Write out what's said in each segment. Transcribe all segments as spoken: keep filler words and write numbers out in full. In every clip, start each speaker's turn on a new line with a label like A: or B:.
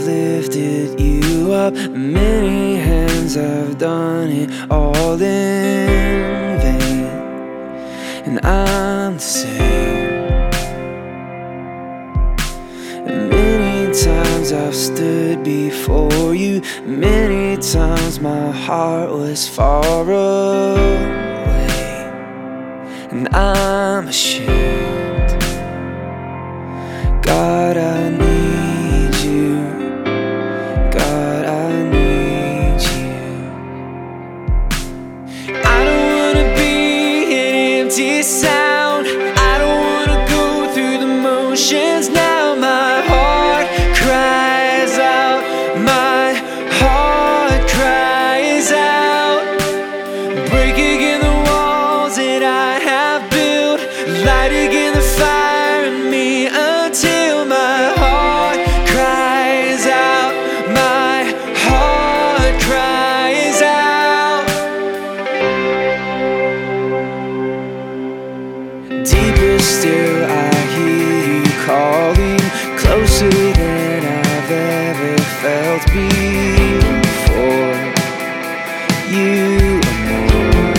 A: lifted you up, many hands have done it all in vain, and I'm the same. Many times I've stood before you, many times my heart was far away, and I'm ashamed. God, I need you. God, I need you. I don't wanna be an empty sound. I don't wanna go through the motions now. My heart cries out. My heart cries out. Break again the walls that I have built. Light again the fire in me until my heart cries out. My heart cries out. Deeper still I hear you calling, closer than I've ever felt before. You are more.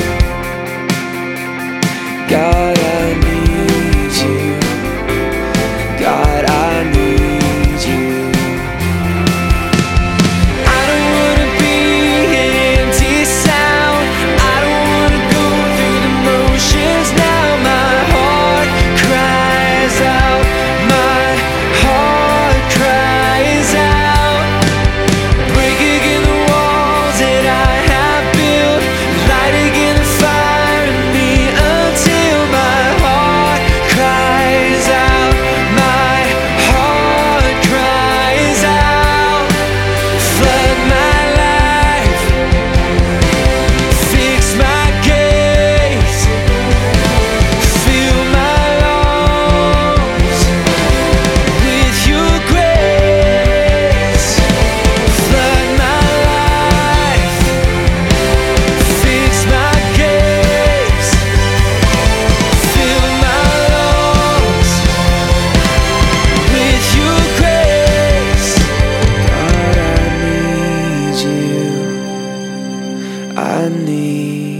A: God, I need you. God, I need you. I don't wanna be an empty sound. I don't wanna go through the motions now. My heart cries out. My heart cries out. Break again the walls that I have built. Light again the fire in me until my heart cries out. My heart cries out. Flood my life. Fix my gaze. Fill my lungs with your grace. Flood my life. Fix my gaze. Fill my lungs with your grace. God, I need you. I need